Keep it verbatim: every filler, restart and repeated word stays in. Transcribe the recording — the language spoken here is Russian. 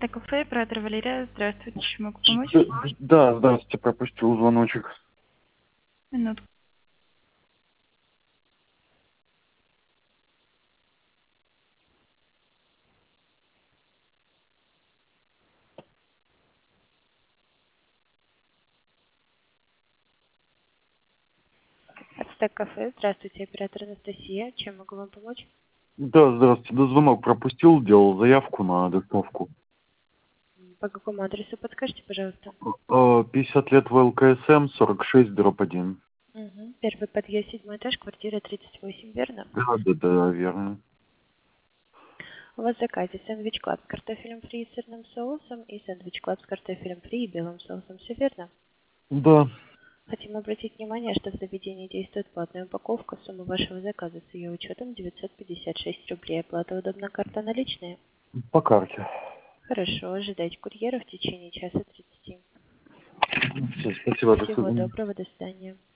Так, кафе, оператор Валерия. Здравствуйте, чем могу помочь? Д- Да, здравствуйте, пропустил звоночек. Минутку. Ацтек кафе. Здравствуйте, оператор Анастасия. Чем могу вам помочь? Да, здравствуйте, да, звонок пропустил, делал заявку на доставку. По какому адресу подскажите, пожалуйста? Э, пятьдесят лет в ЛКСМ, сорок шесть, дробь один. Угу. Первый подъезд, седьмой этаж, квартира тридцать восемь, верно? Да, да, да, верно. У вас в заказе сэндвич клаб с картофелем фри и сырным соусом и сэндвич клаб с картофелем фри и белым соусом. Все верно? Да, Хотим обратить внимание, что в заведении действует платная упаковка. Сумма вашего заказа с ее учетом девятьсот пятьдесят шесть рублей. Оплата удобна, карта наличные. по карте. Хорошо, ожидайте курьера в течение часа тридцати. Все, спасибо, до Всего свидания. доброго, до свидания.